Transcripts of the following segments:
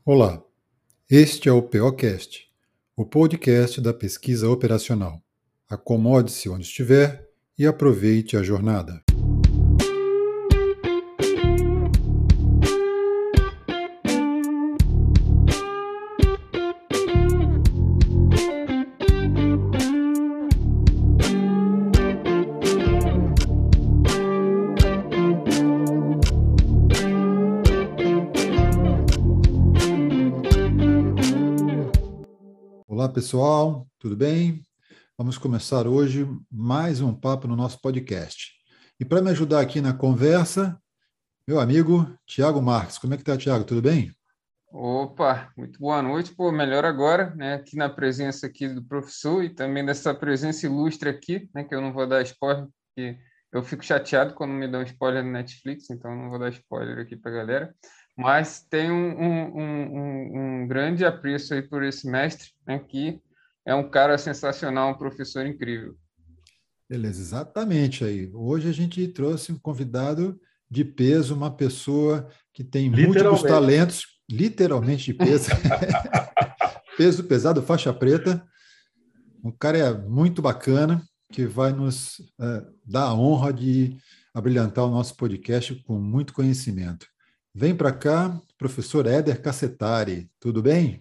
Olá, este é o POcast, o podcast da pesquisa operacional. Acomode-se onde estiver e aproveite a jornada. Olá pessoal, tudo bem? Vamos começar hoje mais um papo no nosso podcast. E para me ajudar aqui na conversa, meu amigo Tiago Marques. Como é que está, Tiago? Tudo bem? Opa, muito boa noite. Pô, melhor agora, né? Aqui na presença aqui do professor e também dessa presença ilustre aqui, né? Que eu não vou dar spoiler, porque eu fico chateado quando me dão spoiler no Netflix, então eu não vou dar spoiler aqui para a galera. Mas tem um grande apreço aí por esse mestre, né? Que é um cara sensacional, um professor incrível. Beleza, exatamente aí. Hoje a gente trouxe um convidado de peso, uma pessoa que tem múltiplos talentos, literalmente de peso, peso pesado, faixa preta. Um cara muito bacana que vai nos dar a honra de abrilhantar o nosso podcast com muito conhecimento. Vem para cá, professor Éder Cassetari. Tudo bem?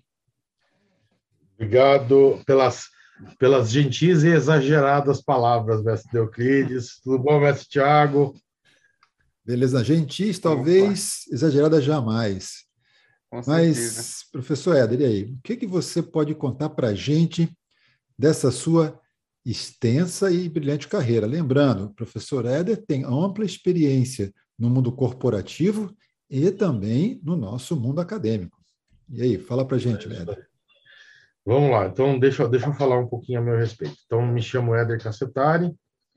Obrigado pelas gentis e exageradas palavras, mestre Euclides. Tudo bom, mestre Tiago? Beleza, gentis, talvez, exagerada jamais. Com certeza. Mas, professor Éder, e aí? O que você pode contar para a gente dessa sua extensa e brilhante carreira? Lembrando, o professor Éder tem ampla experiência no mundo corporativo e também no nosso mundo acadêmico. E aí, fala para a gente, Éder. Vamos lá, então deixa eu falar um pouquinho a meu respeito. Então, me chamo Éder Cassetari.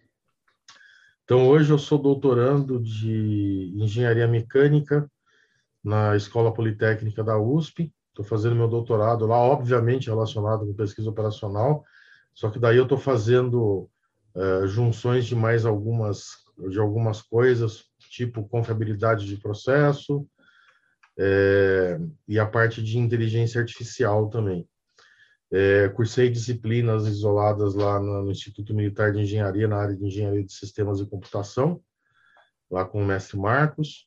Então, hoje eu sou doutorando de Engenharia Mecânica na Escola Politécnica da USP. Estou fazendo meu doutorado lá, obviamente relacionado com pesquisa operacional, só que daí eu estou fazendo junções de algumas coisas, tipo confiabilidade de processo e a parte de inteligência artificial também. Cursei disciplinas isoladas lá no Instituto Militar de Engenharia, na área de Engenharia de Sistemas e Computação, lá com o mestre Marcos.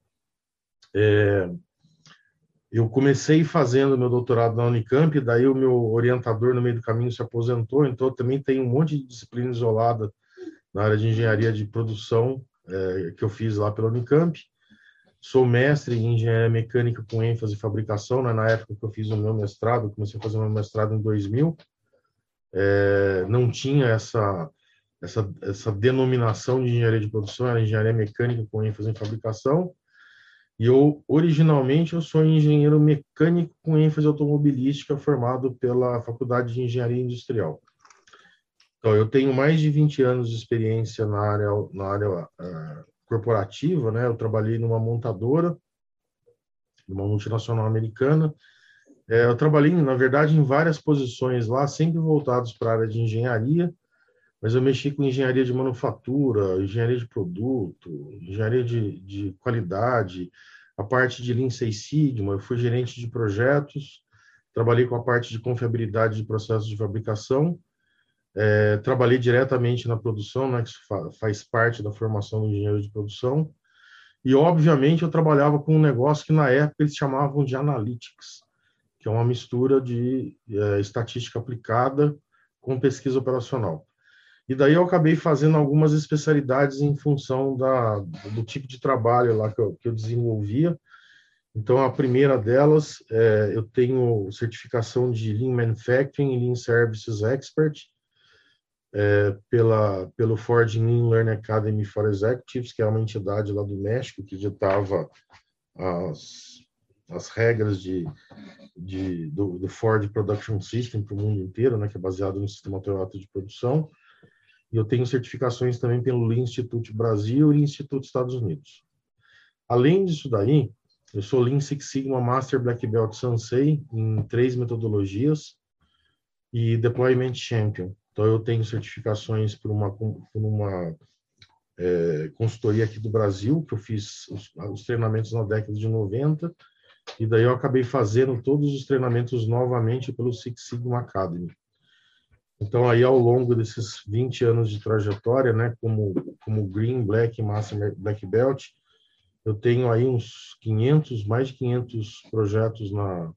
Eu comecei fazendo meu doutorado na Unicamp, daí o meu orientador no meio do caminho se aposentou, então eu também tenho um monte de disciplina isolada na área de engenharia de produção que eu fiz lá pela Unicamp. Sou mestre em engenharia mecânica com ênfase em fabricação, né? Na época que eu fiz o meu mestrado, comecei a fazer meu mestrado em 2000, não tinha essa denominação de engenharia de produção, era engenharia mecânica com ênfase em fabricação. E originalmente, eu sou engenheiro mecânico com ênfase automobilística, formado pela Faculdade de Engenharia Industrial. Então, eu tenho mais de 20 anos de experiência na área corporativa, né? Eu trabalhei numa montadora, numa multinacional americana. Eu trabalhei, na verdade, em várias posições lá, sempre voltados para a área de engenharia, mas eu mexi com engenharia de manufatura, engenharia de produto, engenharia de qualidade, a parte de Lean Six Sigma. Eu fui gerente de projetos, trabalhei com a parte de confiabilidade de processos de fabricação, trabalhei diretamente na produção, né, que isso faz parte da formação do engenheiro de produção, e, obviamente, eu trabalhava com um negócio que, na época, eles chamavam de Analytics, que é uma mistura de estatística aplicada com pesquisa operacional. E daí eu acabei fazendo algumas especialidades em função do tipo de trabalho lá que eu desenvolvia. Então, a primeira delas, eu tenho certificação de Lean Manufacturing e Lean Services Expert pelo Ford Lean Learning Academy for Executives, que é uma entidade lá do México que ditava as regras do Ford Production System para o mundo inteiro, né, que é baseado no sistema Toyota de produção. E eu tenho certificações também pelo Lean Institute Brasil e Lean Institute Estados Unidos. Além disso daí, eu sou Lean Six Sigma Master Black Belt Sensei em 3 metodologias e Deployment Champion. Então, eu tenho certificações por uma consultoria aqui do Brasil, que eu fiz os treinamentos na década de 90, e daí eu acabei fazendo todos os treinamentos novamente pelo Six Sigma Academy. Então, aí, ao longo desses 20 anos de trajetória, né, como Green, Black e Master Black Belt, eu tenho aí uns 500, mais de 500 projetos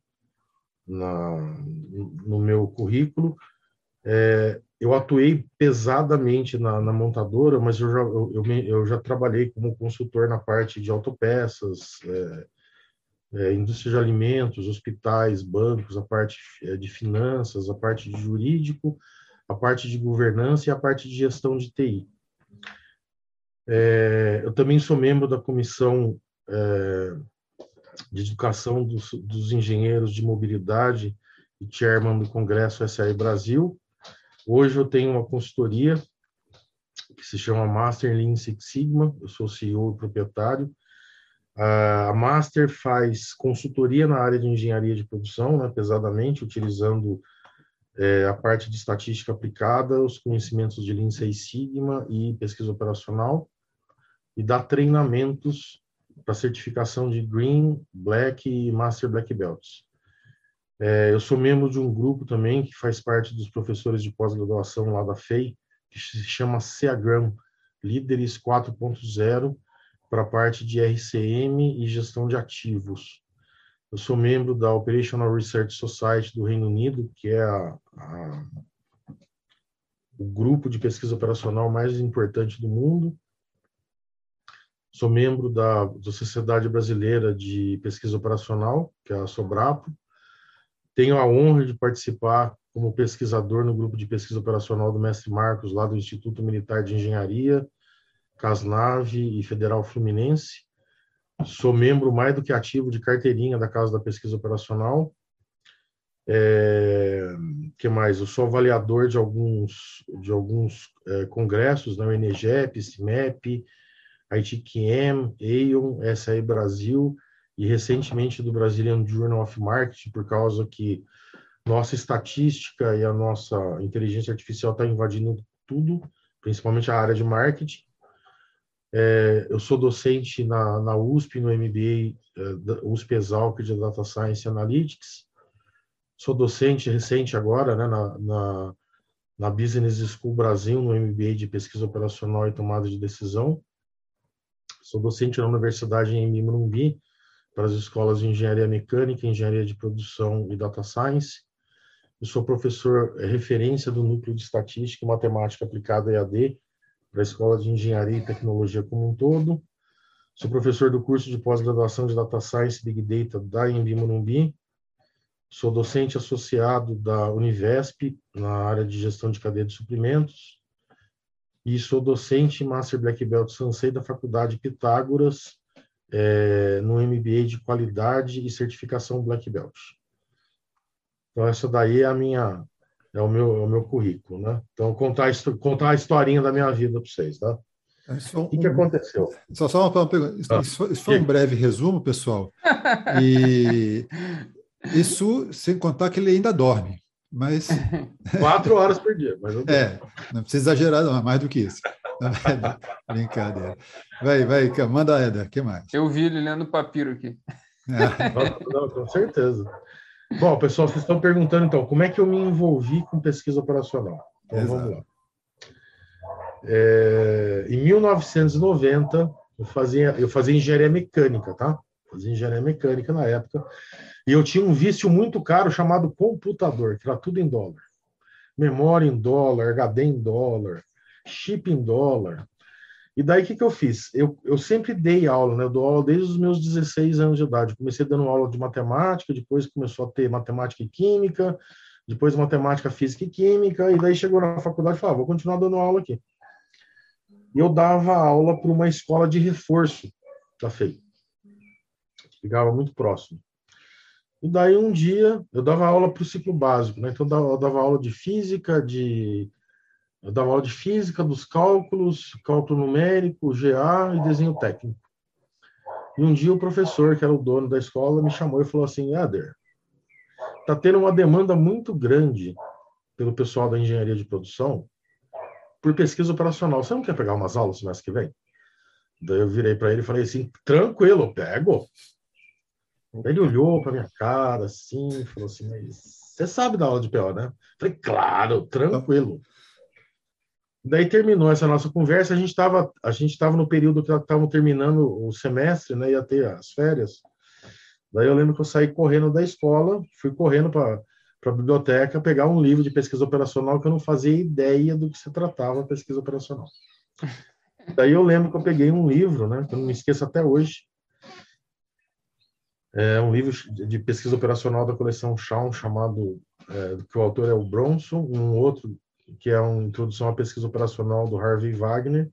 no meu currículo. Eu atuei pesadamente na montadora, mas eu já trabalhei como consultor na parte de autopeças, indústria de alimentos, hospitais, bancos, a parte de finanças, a parte de jurídico, a parte de governança e a parte de gestão de TI. Eu também sou membro da comissão de educação dos engenheiros de mobilidade e chairman do Congresso SAE Brasil. Hoje eu tenho uma consultoria que se chama Master Lean Six Sigma, eu sou CEO e proprietário. A Master faz consultoria na área de engenharia de produção, né, pesadamente, utilizando a parte de estatística aplicada, os conhecimentos de Lean Six Sigma e pesquisa operacional, e dá treinamentos para certificação de Green, Black e Master Black Belts. Eu sou membro de um grupo também que faz parte dos professores de pós-graduação lá da FEI, que se chama CEAGRAM, Líderes 4.0, para a parte de RCM e gestão de ativos. Eu sou membro da Operational Research Society do Reino Unido, que é o grupo de pesquisa operacional mais importante do mundo. Sou membro da Sociedade Brasileira de Pesquisa Operacional, que é a SOBRAPO. Tenho a honra de participar como pesquisador no grupo de pesquisa operacional do Mestre Marcos, lá do Instituto Militar de Engenharia, CASNAV e Federal Fluminense. Sou membro mais do que ativo de carteirinha da Casa da Pesquisa Operacional. Que mais? Eu sou avaliador de alguns congressos, né? O NEGEP, CIMEP, ITQM, Aon, SAE Brasil e recentemente do Brazilian Journal of Marketing, por causa que nossa estatística e a nossa inteligência artificial está invadindo tudo, principalmente a área de marketing. Eu sou docente na USP, no MBA, USP Exalc de Data Science Analytics. Sou docente recente agora, né, na Business School Brasil, no MBA de Pesquisa Operacional e Tomada de Decisão. Sou docente na Universidade em Morumbi, para as escolas de Engenharia Mecânica, Engenharia de Produção e Data Science. Eu sou professor referência do Núcleo de Estatística e Matemática Aplicada EAD, para a Escola de Engenharia e Tecnologia como um todo. Sou professor do curso de pós-graduação de Data Science e Big Data da IMB Morumbi. Sou docente associado da Univesp, na área de gestão de cadeia de suprimentos. E sou docente Master Black Belt Sensei da Faculdade Pitágoras, no MBA de Qualidade e Certificação Black Belt. Então, essa daí é o meu currículo, né? Então, contar a historinha da minha vida para vocês, tá? O que aconteceu? Só uma pergunta. Isso foi um breve resumo, pessoal. E isso sem contar que ele ainda dorme. Mas 4 horas por dia. Mas não precisa exagerar, não, mais do que isso. Brincadeira. Vai, manda, Éder, o que mais? Eu vi ele lendo o papiro aqui. Não, com certeza. Bom, pessoal, vocês estão perguntando, então, como é que eu me envolvi com pesquisa operacional? Então, Exato. Vamos lá. Em 1990, eu fazia engenharia mecânica, tá? Fazia engenharia mecânica na época. E eu tinha um vício muito caro chamado computador, que era tudo em dólar. Memória em dólar, HD em dólar, chip em dólar. E daí, o que eu fiz? Eu sempre dei aula, né? Eu dou aula desde os meus 16 anos de idade. Comecei dando aula de matemática, depois começou a ter matemática e química, depois matemática, física e química, e daí chegou na faculdade e falou, vou continuar dando aula aqui. E eu dava aula para uma escola de reforço da FEI. Ficava muito próximo. E daí, um dia, eu dava aula para o ciclo básico, né? Então, eu dava aula de física, eu dava aula de física, dos cálculos, cálculo numérico, GA e desenho técnico. E um dia o professor, que era o dono da escola, me chamou e falou assim, Éder, está tendo uma demanda muito grande pelo pessoal da engenharia de produção por pesquisa operacional. Você não quer pegar umas aulas semestre que vem? Daí eu virei para ele e falei assim, tranquilo, eu pego. Aí ele olhou para minha cara, assim, e falou assim, mas você sabe da aula de PO, né? Falei, claro, tranquilo. Daí terminou essa nossa conversa, a gente tava no período que estavam terminando o semestre, né? Ia ter as férias. Daí eu lembro que eu saí correndo da escola, fui correndo para a biblioteca pegar um livro de pesquisa operacional que eu não fazia ideia do que se tratava a pesquisa operacional. Daí eu lembro que eu peguei um livro, né? Que eu não me esqueço até hoje. É um livro de pesquisa operacional da coleção Shaw, chamado, que o autor é o Bronson, um outro que é uma introdução à pesquisa operacional do Harvey Wagner,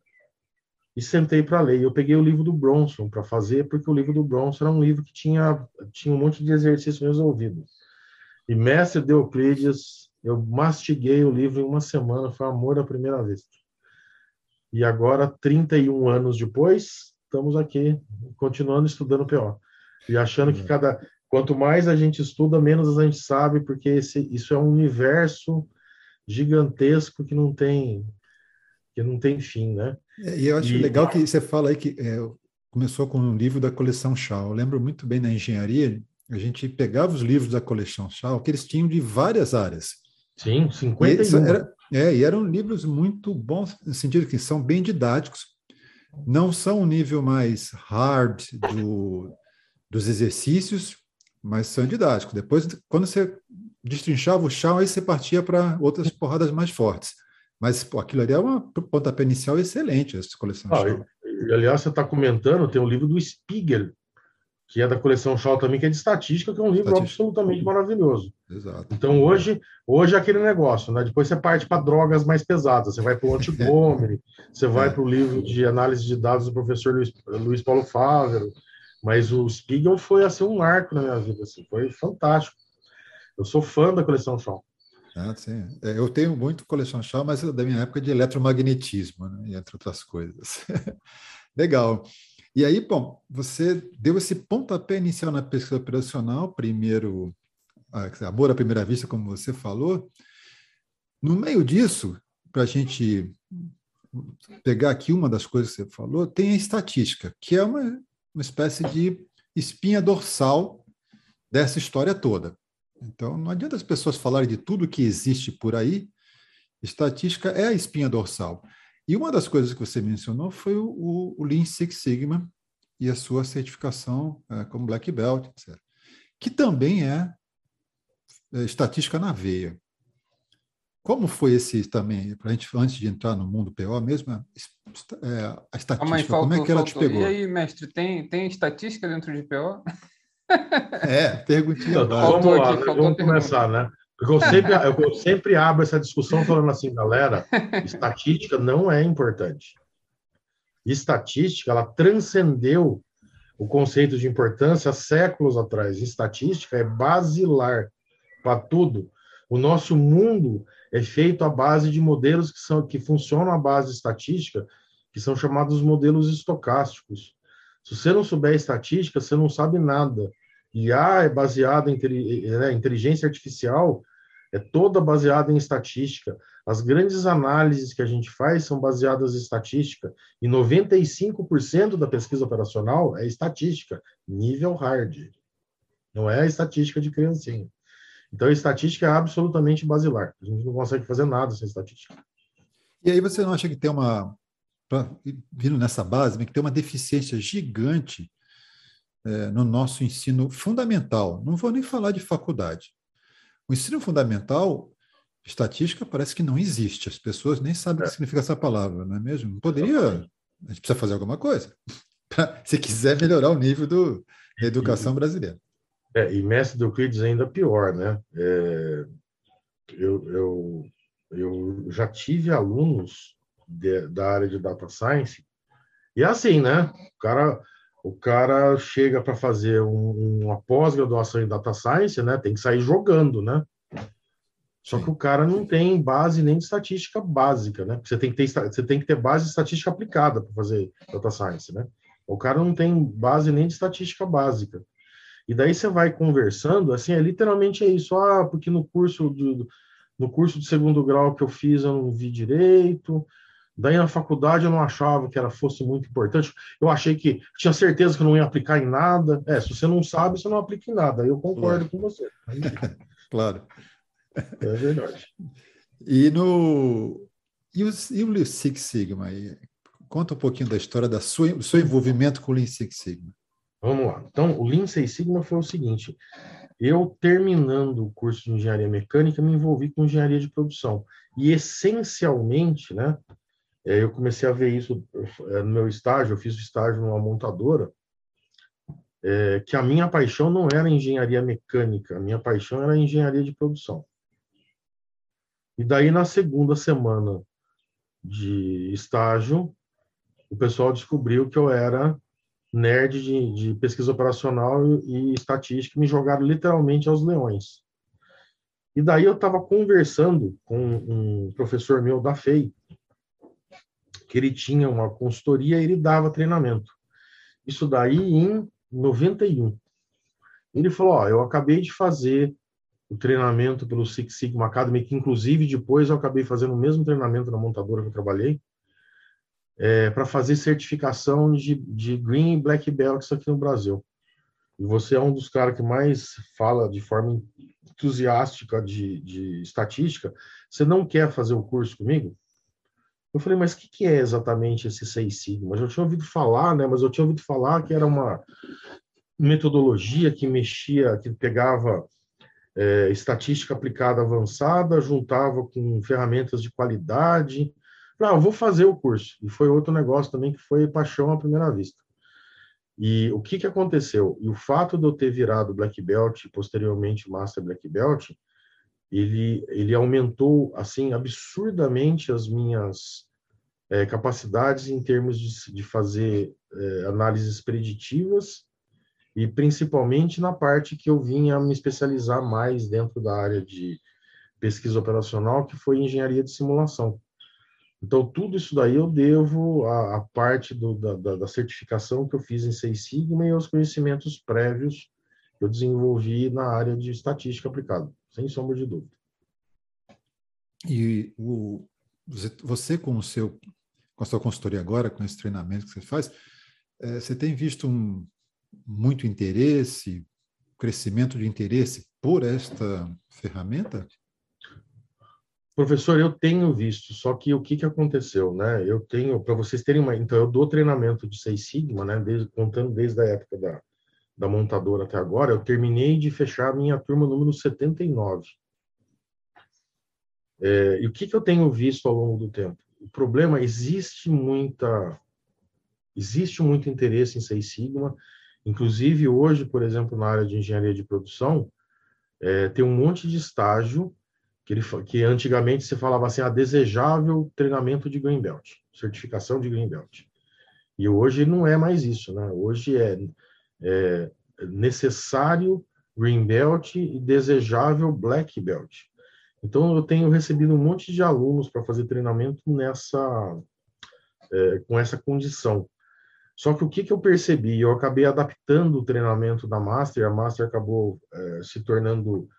e sentei para ler. Eu peguei o livro do Bronson para fazer, porque o livro do Bronson era um livro que tinha um monte de exercícios resolvidos. E Mestre de Euclides, eu mastiguei o livro em uma semana, foi amor à primeira vista. E agora, 31 anos depois, estamos aqui, continuando estudando PO. E achando que quanto mais a gente estuda, menos a gente sabe, porque isso é um universo gigantesco que não tem fim, né? E eu acho legal que você fala aí que começou com um livro da coleção Shaw. Eu lembro muito bem na engenharia, a gente pegava os livros da coleção Shaw, que eles tinham de várias áreas. Sim, 51. E eram livros muito bons, no sentido que são bem didáticos, não são o nível mais hard dos exercícios, mas são didáticos. Depois, quando você destrinchava o Shaw, aí você partia para outras porradas mais fortes. Mas pô, aquilo ali é uma pontapé inicial excelente, essa coleção Shaw. Aliás, você está comentando, tem um livro do Spiegel, que é da coleção Shaw também, que é de estatística, que é um livro absolutamente maravilhoso. Exato. Então, hoje é aquele negócio, né? Depois você parte para drogas mais pesadas, você vai para o Montgomery, você vai para o livro de análise de dados do professor Luiz Paulo Fávero, mas o Spiegel foi assim, um marco na minha vida, assim, foi fantástico. Eu sou fã da coleção Shaw. Sim. Eu tenho muito coleção Shaw, mas da minha época de eletromagnetismo, né? Entre outras coisas. Legal. E aí, bom, você deu esse pontapé inicial na pesquisa operacional, primeiro, amor à primeira vista, como você falou. No meio disso, para a gente pegar aqui uma das coisas que você falou, tem a estatística, que é uma espécie de espinha dorsal dessa história toda. Então, não adianta as pessoas falarem de tudo que existe por aí, estatística é a espinha dorsal. E uma das coisas que você mencionou foi o Lean Six Sigma e a sua certificação como Black Belt, etc. Que também é estatística na veia. Como foi esse também, para a gente, antes de entrar no mundo PO mesmo, a estatística, como é que ela te pegou? E aí, mestre, tem estatística dentro de PO? Perguntinha básica. Vamos lá, vamos começar, né? Porque eu sempre abro essa discussão falando assim, galera, estatística não é importante. Estatística, ela transcendeu o conceito de importância há séculos atrás. Estatística é basilar para tudo. O nosso mundo é feito à base de modelos que funcionam à base estatística, que são chamados modelos estocásticos. Se você não souber estatística, você não sabe nada. IA é baseada em inteligência artificial, é toda baseada em estatística. As grandes análises que a gente faz são baseadas em estatística, e 95% da pesquisa operacional é estatística, nível hard. Não é a estatística de criancinha. Então, a estatística é absolutamente basilar. A gente não consegue fazer nada sem estatística. E aí você não acha que tem vindo nessa base, que tem uma deficiência gigante no nosso ensino fundamental? Não vou nem falar de faculdade. O ensino fundamental, estatística, parece que não existe. As pessoas nem sabem o que significa essa palavra, não é mesmo? Não poderia... A gente precisa fazer alguma coisa se quiser melhorar o nível da educação brasileira. E Mestre de Euclides ainda pior, né? Eu já tive alunos da área de data science, e é assim, né? O cara chega para fazer uma pós-graduação em data science, né? Tem que sair jogando, né? Só que o cara não tem base nem de estatística básica, né? Você tem que ter base de estatística aplicada para fazer data science, né? O cara não tem base nem de estatística básica. E daí você vai conversando, assim, literalmente é isso. Porque no curso de segundo grau que eu fiz eu não vi direito, Daí na faculdade eu não achava que fosse muito importante. Eu achei que tinha certeza que eu não ia aplicar em nada. Se você não sabe, você não aplica em nada. Eu concordo com você. Claro. É verdade. E o Six Sigma? Conta um pouquinho da história do seu envolvimento com o Lean Six Sigma. Vamos lá. Então, o Lean Six Sigma foi o seguinte. Eu, terminando o curso de engenharia mecânica, me envolvi com engenharia de produção. E, essencialmente, né, eu comecei a ver isso no meu estágio. Eu fiz o estágio numa montadora, que a minha paixão não era engenharia mecânica, a minha paixão era engenharia de produção. E daí, na segunda semana de estágio, o pessoal descobriu que eu era nerd de pesquisa operacional e estatística, e me jogaram literalmente aos leões. E daí eu estava conversando com um professor meu da FEI, que ele tinha uma consultoria e ele dava treinamento. Isso daí em 91. Ele falou, eu acabei de fazer o treinamento pelo Six Sigma Academy, que inclusive depois eu acabei fazendo o mesmo treinamento na montadora que eu trabalhei, para fazer certificação de Green e Black Belts aqui no Brasil. E você é um dos caras que mais fala de forma entusiástica de estatística. Você não quer fazer o curso comigo? Eu falei, mas o que é exatamente esse Seis Sigma? Eu já tinha ouvido falar, né? Mas eu tinha ouvido falar que era uma metodologia que mexia, que pegava estatística aplicada avançada, juntava com ferramentas de qualidade. Eu vou fazer o curso. E foi outro negócio também que foi paixão à primeira vista. E o que aconteceu? E o fato de eu ter virado Black Belt e posteriormente Master Black Belt, ele aumentou assim absurdamente as minhas capacidades em termos de fazer análises preditivas e principalmente na parte que eu vinha me especializar mais dentro da área de pesquisa operacional, que foi engenharia de simulação. Então, tudo isso daí eu devo à parte da certificação que eu fiz em Seis Sigma e aos conhecimentos prévios que eu desenvolvi na área de estatística aplicada, sem sombra de dúvida. E você com a sua consultoria agora, com esse treinamento que você faz, você tem visto muito interesse, crescimento de interesse por esta ferramenta? Professor, eu tenho visto, só que o que aconteceu, né? Eu tenho, para vocês terem então eu dou treinamento de Seis Sigma, né? Contando desde a época da montadora até agora, eu terminei de fechar a minha turma número 79. E o que eu tenho visto ao longo do tempo? O problema, existe muito interesse em Seis Sigma, inclusive hoje, por exemplo, na área de engenharia de produção, tem um monte de estágio que antigamente se falava assim, desejável treinamento de Green Belt, certificação de Green Belt. E hoje não é mais isso, né? Hoje é necessário Green Belt e desejável Black Belt. Então, eu tenho recebido um monte de alunos para fazer treinamento com essa condição. Só que o que eu percebi? Eu acabei adaptando o treinamento da Master, a Master acabou se tornando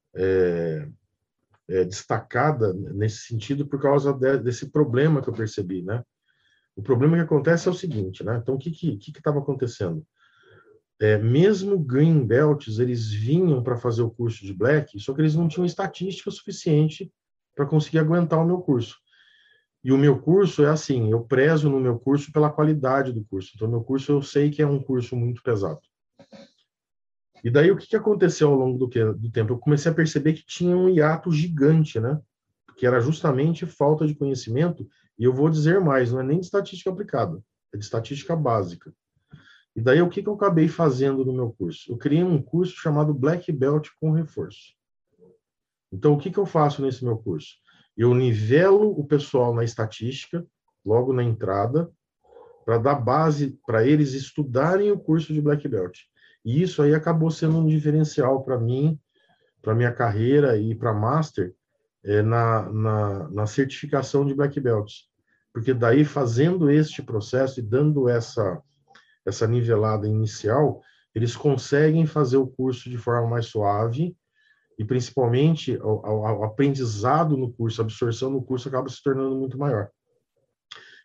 destacada nesse sentido por causa desse problema que eu percebi, né? O problema que acontece é o seguinte, né? Então, o que estava acontecendo? Mesmo Green Belts, eles vinham para fazer o curso de Black, só que eles não tinham estatística suficiente para conseguir aguentar o meu curso. E o meu curso é assim, eu prezo no meu curso pela qualidade do curso. Então, meu curso eu sei que é um curso muito pesado. E daí, o que aconteceu ao longo do tempo? Eu comecei a perceber que tinha um hiato gigante, né? Que era justamente falta de conhecimento, e eu vou dizer mais, não é nem de estatística aplicada, é de estatística básica. E daí, o que eu acabei fazendo no meu curso? Eu criei um curso chamado Black Belt com reforço. Então, o que eu faço nesse meu curso? Eu nivelo o pessoal na estatística, logo na entrada, para dar base para eles estudarem o curso de Black Belt. E isso aí acabou sendo um diferencial para mim, para minha carreira e para Master, na certificação de Black Belts. Porque daí, fazendo este processo e dando essa nivelada inicial, eles conseguem fazer o curso de forma mais suave e, principalmente, o aprendizado no curso, a absorção no curso acaba se tornando muito maior.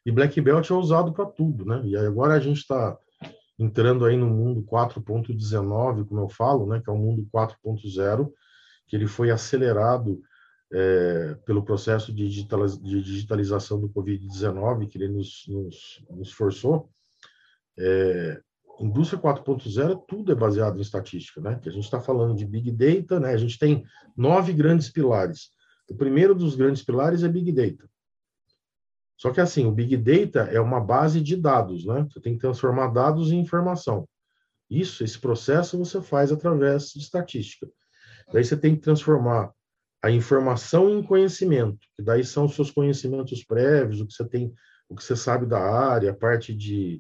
E Black Belt é usado para tudo, né? E agora a gente está entrando aí no mundo 4.19, como eu falo, né? Que é o mundo 4.0, que ele foi acelerado pelo processo de digitalização do Covid-19, que ele nos forçou. Indústria 4.0, tudo é baseado em estatística, né? Que a gente está falando de Big Data, né? A gente tem 9 grandes pilares. O primeiro dos grandes pilares é Big Data. Só que assim, o Big Data é uma base de dados, né? Você tem que transformar dados em informação. Esse processo você faz através de estatística. Daí você tem que transformar a informação em conhecimento, que daí são os seus conhecimentos prévios, o que você tem, o que você sabe da área, a parte de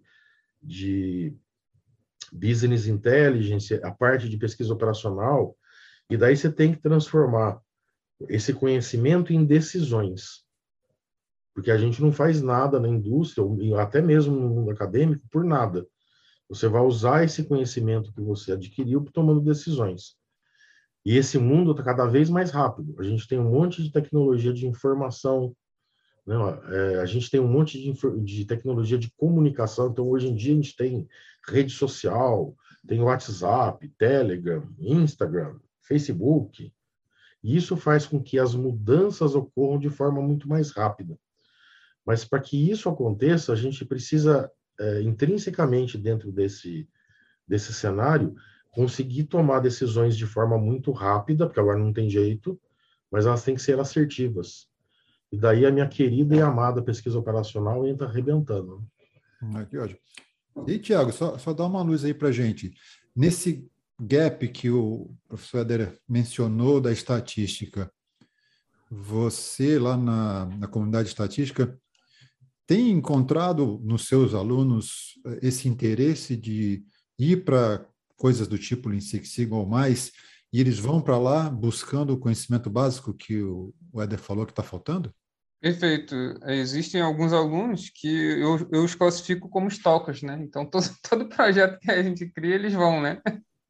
business intelligence, a parte de pesquisa operacional, e daí você tem que transformar esse conhecimento em decisões. Porque a gente não faz nada na indústria, ou até mesmo no mundo acadêmico, por nada. Você vai usar esse conhecimento que você adquiriu tomando decisões. E esse mundo está cada vez mais rápido. A gente tem um monte de tecnologia de informação, né? A gente tem um monte de tecnologia de comunicação. Então, hoje em dia, a gente tem rede social, tem WhatsApp, Telegram, Instagram, Facebook. E isso faz com que as mudanças ocorram de forma muito mais rápida. Mas para que isso aconteça, a gente precisa, intrinsecamente dentro desse cenário, conseguir tomar decisões de forma muito rápida, porque agora não tem jeito, mas elas têm que ser assertivas. E daí a minha querida e amada pesquisa operacional entra arrebentando. Que ótimo. E, Tiago, só dá uma luz aí para a gente. Nesse gap que o professor Éder mencionou da estatística, você lá na comunidade estatística tem encontrado nos seus alunos esse interesse de ir para coisas do tipo Lean Six Sigma ou mais, e eles vão para lá buscando o conhecimento básico que o Éder falou que está faltando? Perfeito. Existem alguns alunos que eu os classifico como stalkers, né? Então, todo projeto que a gente cria, eles vão, né?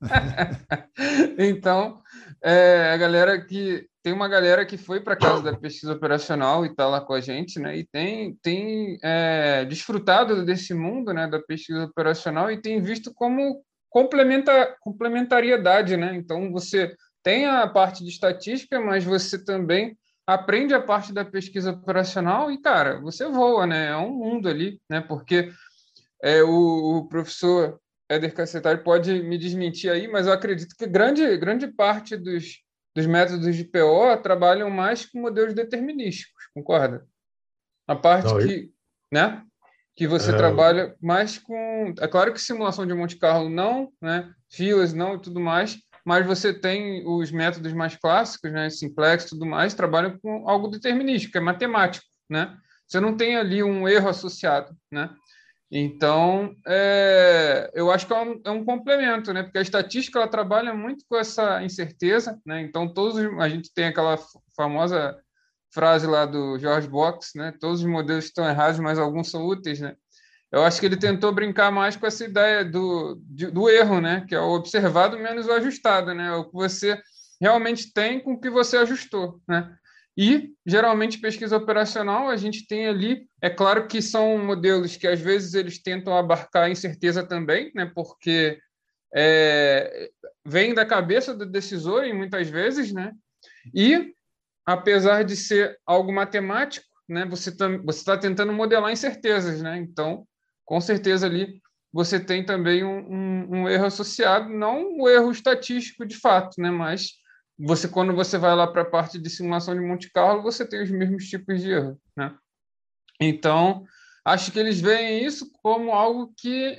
Então, tem uma galera que foi para a casa da pesquisa operacional e está lá com a gente, né? E tem desfrutado desse mundo, né, da pesquisa operacional e tem visto como complementariedade, né? Então, você tem a parte de estatística, mas você também aprende a parte da pesquisa operacional e, cara, você voa, né? É um mundo ali, né? Porque o professor Éder Cassetari pode me desmentir aí, mas eu acredito que grande parte dos métodos de PO trabalham mais com modelos determinísticos, concorda? A parte Não, né, que você trabalha mais com... É claro que simulação de Monte Carlo não, né, filas não e tudo mais, mas você tem os métodos mais clássicos, né, simplex e tudo mais, trabalham com algo determinístico, é matemático, né? Você não tem ali um erro associado, né? Então, eu acho que é um complemento, né? Porque a estatística ela trabalha muito com essa incerteza, né? Então, a gente tem aquela famosa frase lá do George Box, né? Todos os modelos estão errados, mas alguns são úteis, né? Eu acho que ele tentou brincar mais com essa ideia do erro, né? Que é o observado menos o ajustado, né? O que você realmente tem com o que você ajustou, né? E, geralmente, pesquisa operacional, a gente tem ali, é claro que são modelos que, às vezes, eles tentam abarcar a incerteza também, né? Porque vem da cabeça do decisor, e muitas vezes, né? E, apesar de ser algo matemático, né? Você está tentando modelar incertezas, né? Então, com certeza ali, você tem também um erro associado, não o erro estatístico de fato, né? Mas quando você vai lá para a parte de simulação de Monte Carlo, você tem os mesmos tipos de erro, né? Então, acho que eles veem isso como algo que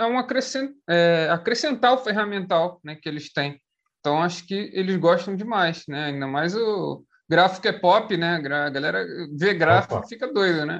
acrescentar o ferramental, né, que eles têm. Então, acho que eles gostam demais, né? Ainda mais o gráfico é pop, né? A galera vê gráfico e fica doida, né?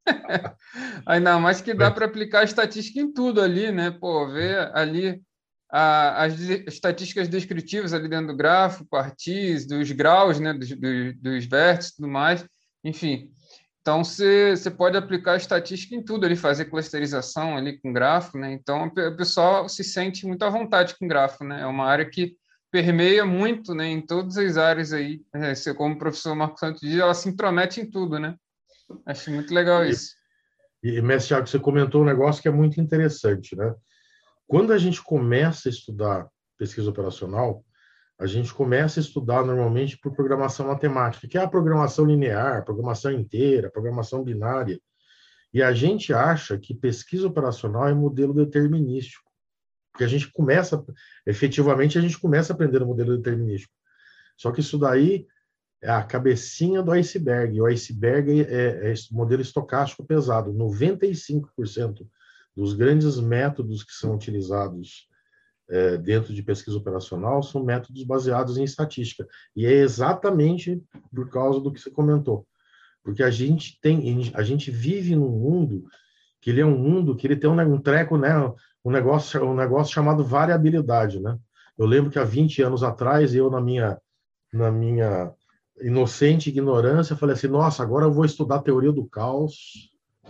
Ainda mais que dá para aplicar estatística em tudo ali, né? Pô, ver ali as estatísticas descritivas ali dentro do gráfico, artis, dos graus, né, dos vértices e tudo mais, enfim. Então, você pode aplicar estatística em tudo ali, fazer clusterização ali com gráfico, né? Então, o pessoal se sente muito à vontade com gráfico, né? É uma área que permeia muito, né, em todas as áreas aí. Como o professor Marco Santos diz, ela se intromete em tudo, né? Acho muito legal isso. E, mestre Thiago, você comentou um negócio que é muito interessante, né? Quando a gente começa a estudar pesquisa operacional, a gente começa a estudar normalmente por programação matemática, que é a programação linear, programação inteira, programação binária. E a gente acha que pesquisa operacional é modelo determinístico, porque a gente começa, efetivamente, a gente começa a aprender o modelo determinístico. Só que isso daí é a cabecinha do iceberg. O iceberg é modelo estocástico pesado. 95% dos grandes métodos que são utilizados dentro de pesquisa operacional são métodos baseados em estatística. E é exatamente por causa do que você comentou. Porque a gente vive num mundo que ele é um mundo que ele tem um treco, né, um negócio chamado variabilidade, né? Eu lembro que há 20 anos atrás, eu na minha inocente ignorância, falei assim, nossa, agora eu vou estudar a teoria do caos,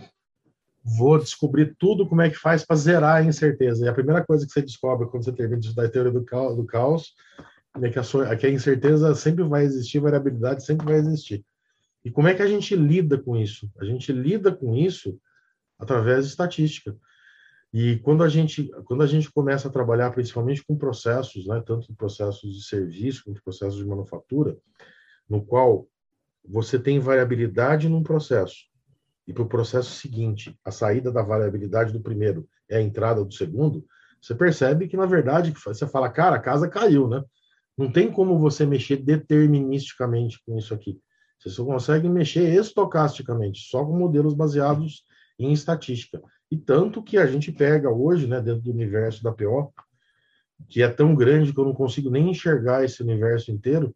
vou descobrir tudo como é que faz para zerar a incerteza. E a primeira coisa que você descobre quando você termina de estudar a teoria do caos é que a incerteza sempre vai existir, a variabilidade sempre vai existir. E como é que a gente lida com isso? A gente lida com isso através de estatística. E quando a gente começa a trabalhar principalmente com processos, né, tanto processos de serviço quanto processos de manufatura, no qual você tem variabilidade num processo, e para o processo seguinte, a saída da variabilidade do primeiro é a entrada do segundo, você percebe que, na verdade, você fala, cara, a casa caiu, né? Não tem como você mexer deterministicamente com isso aqui. Você só consegue mexer estocasticamente, só com modelos baseados em estatística. E tanto que a gente pega hoje, né, dentro do universo da PO, que é tão grande que eu não consigo nem enxergar esse universo inteiro,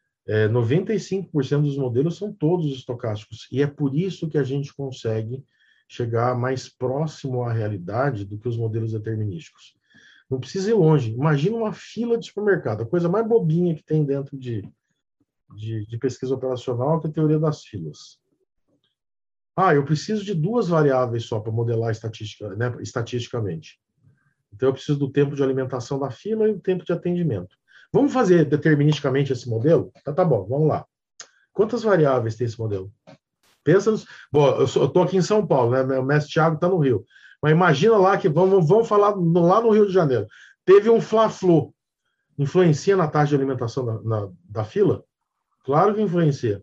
95% dos modelos são todos estocásticos. E é por isso que a gente consegue chegar mais próximo à realidade do que os modelos determinísticos. Não precisa ir longe. Imagina uma fila de supermercado. A coisa mais bobinha que tem dentro de pesquisa operacional é a teoria das filas. Eu preciso de 2 variáveis só para modelar estatisticamente. Então, eu preciso do tempo de alimentação da fila e do tempo de atendimento. Vamos fazer deterministicamente esse modelo? Tá bom, vamos lá. Quantas variáveis tem esse modelo? Pensa nos... Bom, eu estou aqui em São Paulo, né? O mestre Thiago está no Rio. Mas imagina lá que vamos falar lá no Rio de Janeiro. Teve um Fla-Flu. Influencia na taxa de alimentação da fila? Claro que influencia.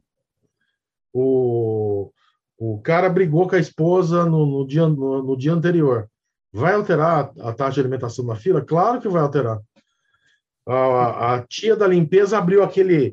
O cara brigou com a esposa no dia anterior. Vai alterar a taxa de alimentação da fila? Claro que vai alterar. A tia da limpeza abriu aquele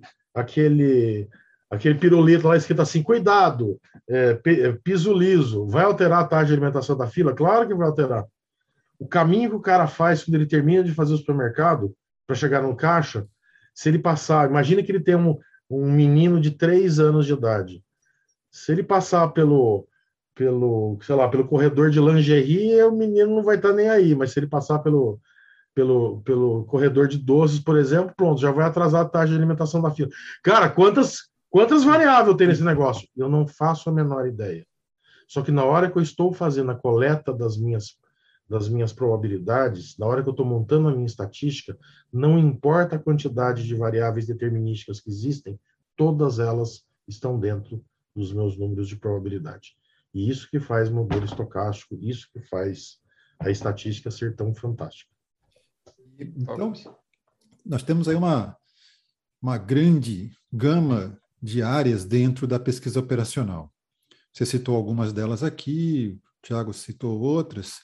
pirulito lá escrito assim, cuidado, piso liso. Vai alterar a taxa de alimentação da fila? Claro que vai alterar. O caminho que o cara faz quando ele termina de fazer o supermercado para chegar no caixa, se ele passar, imagina que ele tem um menino de 3 anos de idade. Se ele passar pelo corredor de lingerie, o menino não vai estar nem aí, mas se ele passar pelo corredor de doces, por exemplo, pronto, já vai atrasar a taxa de alimentação da fila. Cara, quantas variáveis tem nesse negócio? Eu não faço a menor ideia. Só que na hora que eu estou fazendo a coleta das minhas probabilidades, na hora que eu estou montando a minha estatística, não importa a quantidade de variáveis determinísticas que existem, todas elas estão dentro dos meus números de probabilidade. E isso que faz o modelo estocástico, isso que faz a estatística ser tão fantástica. Então, nós temos aí uma grande gama de áreas dentro da pesquisa operacional. Você citou algumas delas aqui, o Thiago citou outras,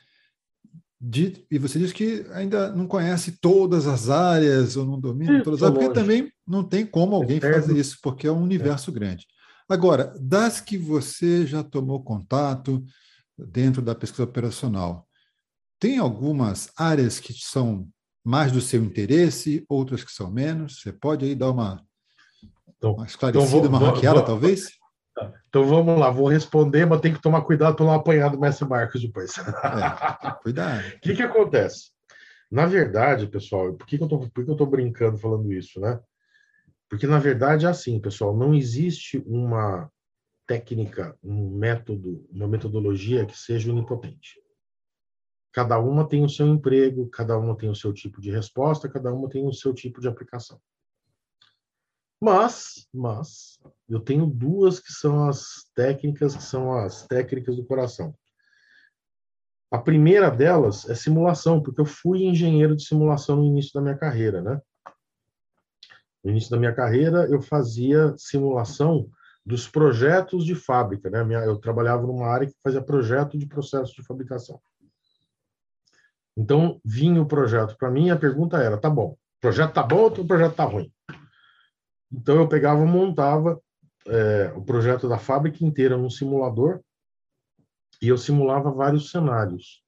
e você diz que ainda não conhece todas as áreas ou não domina todas as áreas, porque também não tem como alguém fazer isso, porque é um universo grande. Agora, das que você já tomou contato dentro da pesquisa operacional, tem algumas áreas que são mais do seu interesse, outras que são menos? Você pode aí dar uma esclarecida, uma hackeada, talvez? Então vamos lá, vou responder, mas tem que tomar cuidado para não apanhar do mestre Marcos depois. Cuidado. O que acontece? Na verdade, pessoal, por que eu estou brincando falando isso, né? Porque, na verdade, é assim, pessoal, não existe uma técnica, um método, uma metodologia que seja onipotente. Cada uma tem o seu emprego, cada uma tem o seu tipo de resposta, cada uma tem o seu tipo de aplicação. Mas eu tenho duas que são as técnicas do coração. A primeira delas é simulação, porque eu fui engenheiro de simulação no início da minha carreira, né? No início da minha carreira, eu fazia simulação dos projetos de fábrica, né? Eu trabalhava numa área que fazia projeto de processo de fabricação. Então, vinha o projeto para mim, a pergunta era, tá bom, o projeto tá bom ou o projeto tá ruim? Então, eu pegava e montava o projeto da fábrica inteira num simulador e eu simulava vários cenários.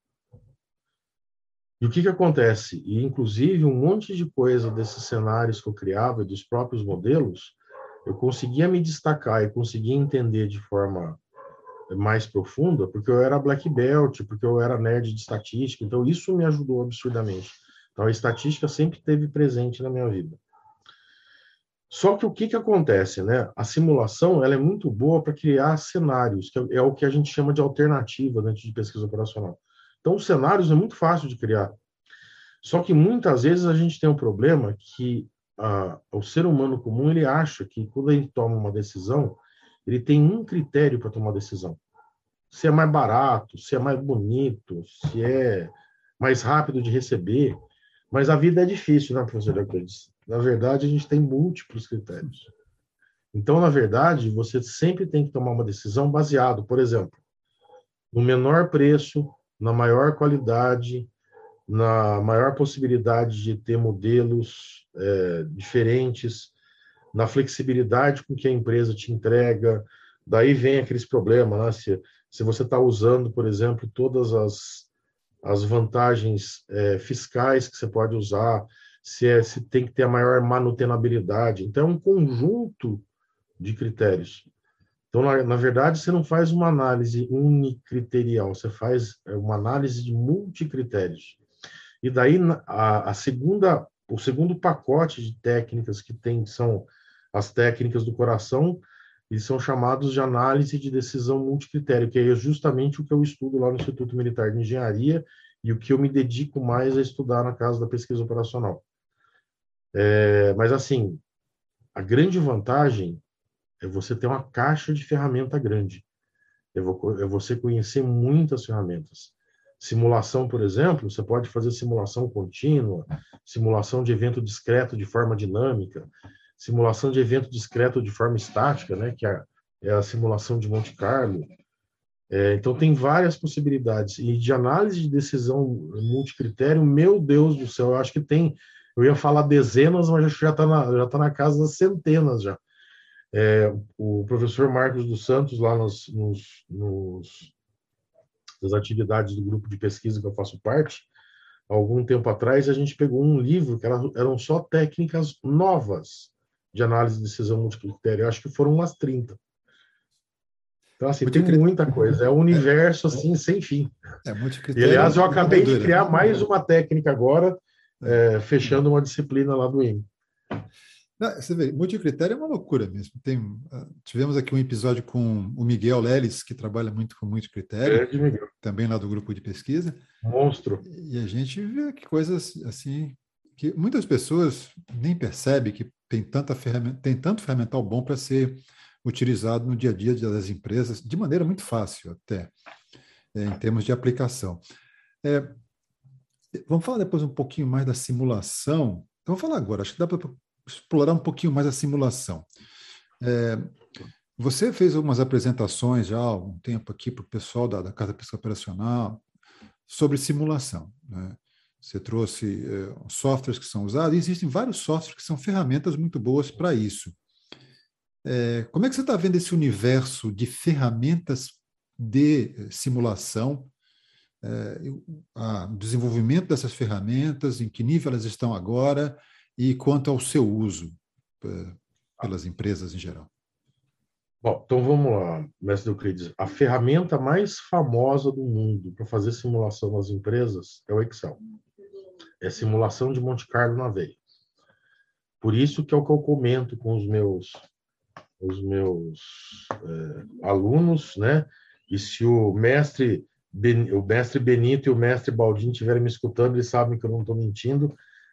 E o que acontece? E, inclusive, um monte de coisa desses cenários que eu criava, dos próprios modelos, eu conseguia me destacar e conseguia entender de forma mais profunda, porque eu era black belt, porque eu era nerd de estatística, então isso me ajudou absurdamente. Então, a estatística sempre esteve presente na minha vida. Só que o que acontece, né? A simulação, ela é muito boa para criar cenários, que é o que a gente chama de alternativa dentro de pesquisa operacional. Então, os cenários é muito fácil de criar. Só que muitas vezes a gente tem um problema que o ser humano comum, ele acha que quando ele toma uma decisão, ele tem um critério para tomar decisão. Se é mais barato, se é mais bonito, se é mais rápido de receber. Mas a vida é difícil, né, professor Euclides? Na verdade, a gente tem múltiplos critérios. Então, na verdade, você sempre tem que tomar uma decisão baseado, por exemplo, no menor preço, na maior qualidade, na maior possibilidade de ter modelos diferentes, na flexibilidade com que a empresa te entrega. Daí vem aqueles problemas, né? Se você está usando, por exemplo, todas as vantagens fiscais que você pode usar, se tem que ter a maior manutenabilidade. Então, é um conjunto de critérios. Então, na verdade, você não faz uma análise unicriterial, você faz uma análise de multicritérios. E daí, o segundo pacote de técnicas que tem são as técnicas do coração, e são chamados de análise de decisão multicritério, que é justamente o que eu estudo lá no Instituto Militar de Engenharia e o que eu me dedico mais a estudar na casa da pesquisa operacional. Mas, assim, a grande vantagem é você ter uma caixa de ferramenta grande. É você conhecer muitas ferramentas. Simulação, por exemplo, você pode fazer simulação contínua, simulação de evento discreto de forma dinâmica, simulação de evento discreto de forma estática, né, que é a simulação de Monte Carlo. Então, tem várias possibilidades. E de análise de decisão multicritério, meu Deus do céu, eu acho que tem... Eu ia falar dezenas, mas acho que já tá na casa das centenas já. O professor Marcos dos Santos, lá nas atividades do grupo de pesquisa que eu faço parte, há algum tempo atrás, a gente pegou um livro que eram só técnicas novas de análise de decisão multicritério. Eu acho que foram umas 30. Então, assim, tem muita coisa. É um universo, assim, sem fim. E, aliás, eu acabei de criar mais uma técnica agora, fechando uma disciplina lá do IME. Você vê, multicritério é uma loucura mesmo. Tivemos aqui um episódio com o Miguel Leles, que trabalha muito com multicritério, também lá do grupo de pesquisa. Monstro. E a gente vê que coisas assim, que muitas pessoas nem percebem que tem tanto ferramental bom para ser utilizado no dia a dia das empresas, de maneira muito fácil até, em termos de aplicação. Vamos falar depois um pouquinho mais da simulação. Então, vamos falar agora, acho que dá para explorar um pouquinho mais a simulação. Você fez algumas apresentações já há algum tempo aqui para o pessoal da Casa Pesquisa Operacional sobre simulação, né? Você trouxe softwares que são usados, e existem vários softwares que são ferramentas muito boas para isso. Como é que você está vendo esse universo de ferramentas de simulação, o desenvolvimento dessas ferramentas, em que nível elas estão agora, e quanto ao seu uso pelas empresas em geral? Bom, então vamos lá, mestre Euclides. A ferramenta mais famosa do mundo para fazer simulação nas empresas é o Excel. É simulação de Monte Carlo na veia. Por isso que é o que eu comento com os meus alunos, né? E se o mestre Benito e o mestre Baldini estiverem me escutando, eles sabem que eu não estou mentindo.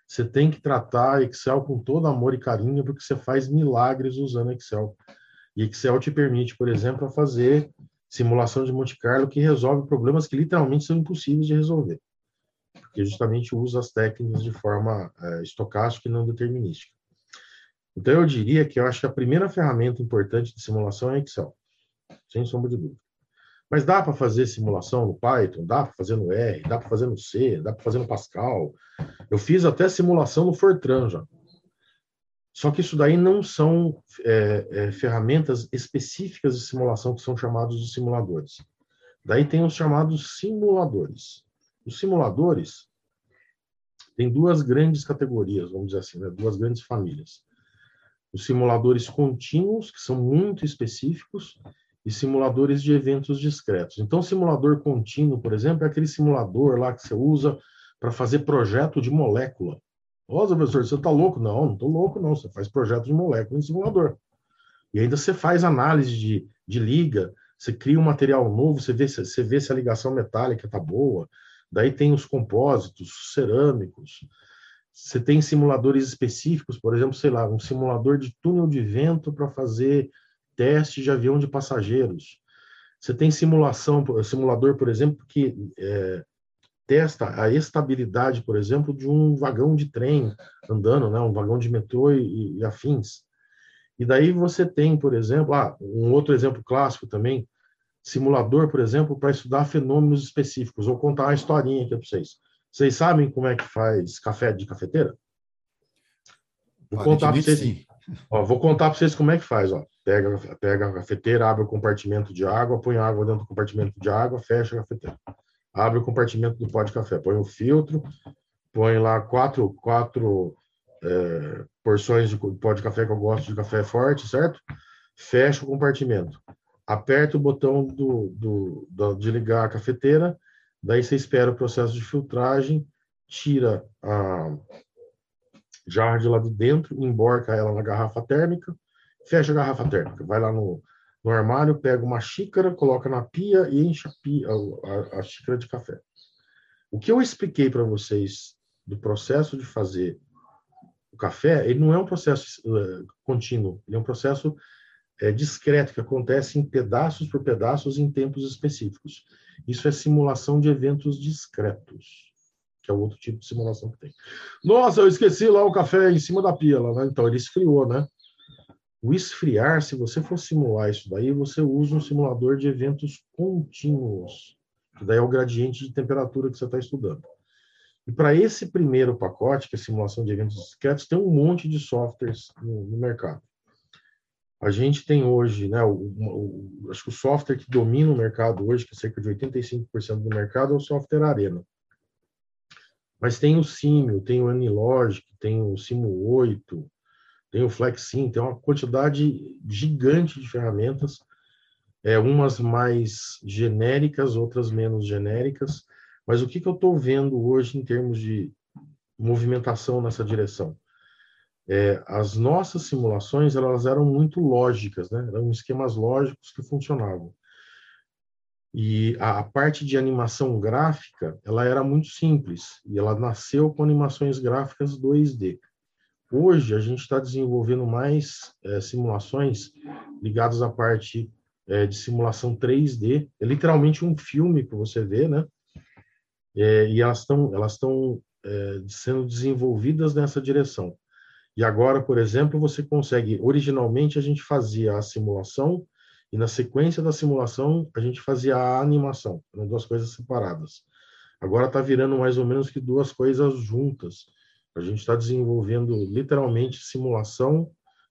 você tem que tratar Excel com todo amor e carinho, porque você faz milagres usando Excel. E Excel te permite, por exemplo, fazer simulação de Monte Carlo que resolve problemas que literalmente são impossíveis de resolver, porque justamente usa as técnicas de forma estocástica e não determinística. Então, eu diria que eu acho que a primeira ferramenta importante de simulação é Excel, sem sombra de dúvida. Mas dá para fazer simulação no Python, dá para fazer no R, dá para fazer no C, dá para fazer no Pascal. Eu fiz até simulação no Fortran já. Só que isso daí não são ferramentas específicas de simulação que são chamados de simuladores. Daí tem os chamados simuladores. Os simuladores têm duas grandes categorias, vamos dizer assim, né? Duas grandes famílias. Os simuladores contínuos, que são muito específicos, e simuladores de eventos discretos. Então, simulador contínuo, por exemplo, é aquele simulador lá que você usa para fazer projeto de molécula. Nossa, professor, você está louco? Não, não estou louco, não. Você faz projeto de molécula em simulador. E ainda você faz análise de liga, você cria um material novo, você vê se a ligação metálica está boa. Daí tem os compósitos, cerâmicos. Você tem simuladores específicos, por exemplo, sei lá, um simulador de túnel de vento para fazer teste de avião de passageiros. Você tem simulador, por exemplo, que testa a estabilidade, por exemplo, de um vagão de trem andando, né, um vagão de metrô e afins. E daí você tem, por exemplo, um outro exemplo clássico também, simulador, por exemplo, para estudar fenômenos específicos. Vou contar uma historinha aqui para vocês. Vocês sabem como é que faz café de cafeteira? Vou contar para vocês. Sim. Vou contar para vocês como é que faz. Pega a cafeteira, abre o compartimento de água, põe água dentro do compartimento de água, fecha a cafeteira. Abre o compartimento do pó de café, põe o filtro, põe lá quatro porções de pó de café, que eu gosto de café forte, certo? Fecha o compartimento. Aperta o botão de ligar a cafeteira, daí você espera o processo de filtragem, tira a jarra de lá de dentro, emborca ela na garrafa térmica, fecha a garrafa térmica, vai lá no armário, pega uma xícara, coloca na pia e enche a xícara de café. O que eu expliquei para vocês do processo de fazer o café, ele não é um processo contínuo, ele é um processo discreto, que acontece em pedaços por pedaços em tempos específicos. Isso é simulação de eventos discretos, que é o outro tipo de simulação que tem. Nossa, eu esqueci lá o café em cima da pia, lá, né? Então ele esfriou, né? O esfriar, se você for simular isso daí, você usa um simulador de eventos contínuos, que daí é o gradiente de temperatura que você está estudando. E para esse primeiro pacote, que é simulação de eventos discretos, tem um monte de softwares no mercado. A gente tem hoje, né, acho que o software que domina o mercado hoje, que é cerca de 85% do mercado, é o software Arena. Mas tem o Simio, tem o Anylogic, tem o Simu 8, tem o FlexSim, tem uma quantidade gigante de ferramentas, umas mais genéricas, outras menos genéricas. Mas o que eu estou vendo hoje em termos de movimentação nessa direção? As nossas simulações, elas eram muito lógicas, né? Eram esquemas lógicos que funcionavam. E a parte de animação gráfica, ela era muito simples, e ela nasceu com animações gráficas 2D. Hoje, a gente está desenvolvendo mais simulações ligadas à parte de simulação 3D. É literalmente um filme para você ver, né? E elas estão sendo desenvolvidas nessa direção. E agora, por exemplo, você consegue... Originalmente, a gente fazia a simulação e, na sequência da simulação, a gente fazia a animação. Eram duas coisas separadas. Agora está virando mais ou menos que duas coisas juntas. A gente está desenvolvendo, literalmente, simulação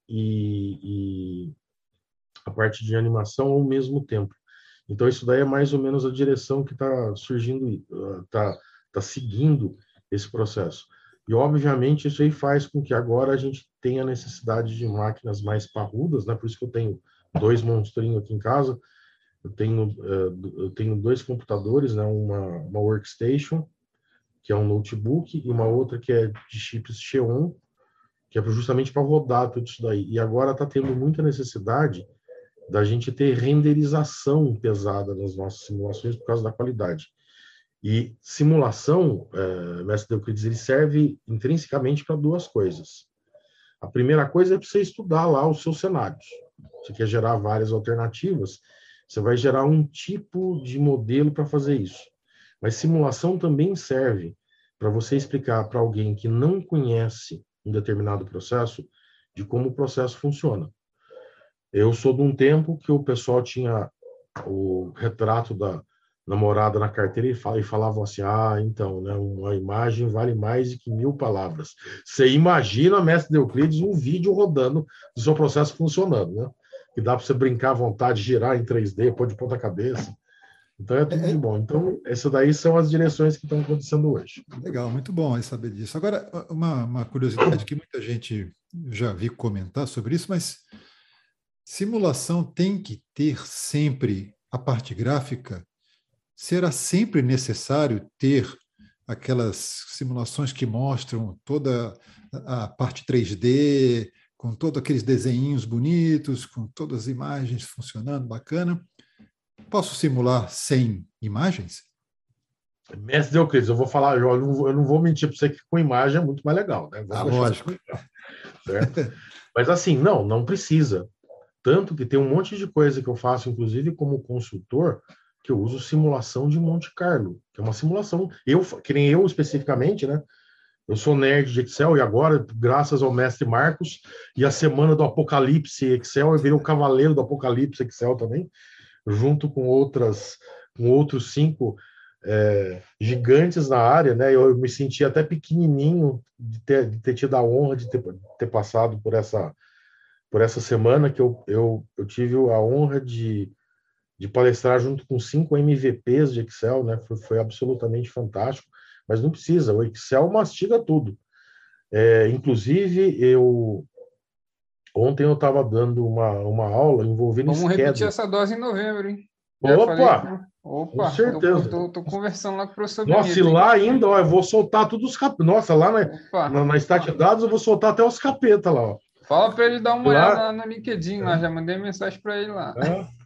e a parte de animação ao mesmo tempo. Então, isso daí é mais ou menos a direção que está surgindo, está seguindo esse processo. E, obviamente, isso aí faz com que agora a gente tenha necessidade de máquinas mais parrudas, né? Por isso que eu tenho 2 monstrinhos aqui em casa. Eu tenho 2 computadores, né? Uma workstation, que é um notebook, e uma outra que é de chips Xeon, que é justamente para rodar tudo isso daí. E agora está tendo muita necessidade da gente ter renderização pesada nas nossas simulações por causa da qualidade. E simulação, mestre Euclides, ele serve intrinsecamente para duas coisas. A primeira coisa é para você estudar lá os seus cenários. Você quer gerar várias alternativas, você vai gerar um tipo de modelo para fazer isso. Mas simulação também serve para você explicar para alguém que não conhece um determinado processo de como o processo funciona. Eu sou de um tempo que o pessoal tinha o retrato da namorada na carteira e falavam assim, então, né, uma imagem vale mais do que 1000 palavras. Você imagina, mestre Euclides, um vídeo rodando do seu processo funcionando, né? Que dá para você brincar à vontade, girar em 3D, pôr de ponta cabeça. Então, é tudo de bom. Então, essas daí são as direções que estão acontecendo hoje. Legal, muito bom saber disso. Agora, uma curiosidade que muita gente já vi comentar sobre isso, mas simulação tem que ter sempre a parte gráfica? Será sempre necessário ter aquelas simulações que mostram toda a parte 3D, com todos aqueles desenhinhos bonitos, com todas as imagens funcionando, bacana? Posso simular sem imagens? Mestre Euclides, eu vou falar, eu não vou mentir para você que com imagem é muito mais legal, né? Lógico. Certo? Mas assim, não precisa. Tanto que tem um monte de coisa que eu faço, inclusive como consultor, que eu uso simulação de Monte Carlo, que é uma simulação. Que nem eu especificamente, né? Eu sou nerd de Excel e agora, graças ao mestre Marcos e a semana do Apocalipse Excel, eu virei o cavaleiro do Apocalipse Excel também, junto com outros 5 gigantes na área, né? Eu me senti até pequenininho de ter tido a honra de ter passado por essa semana que eu tive a honra de palestrar junto com 5 MVPs de Excel, né? Foi absolutamente fantástico, mas não precisa, o Excel mastiga tudo. Inclusive, ontem eu estava dando uma aula envolvendo Vamos repetir schedule. essa dose em novembro, hein? Opa! Opa, com certeza. Tô conversando lá com o professor Nossa, Benito, e lá ainda, ó, eu vou soltar tudo os capetas. Nossa, lá na Stat Dados eu vou soltar até os capetas lá, ó. Fala para ele dar uma lá, olhada no LinkedIn, lá, já mandei mensagem para ele lá.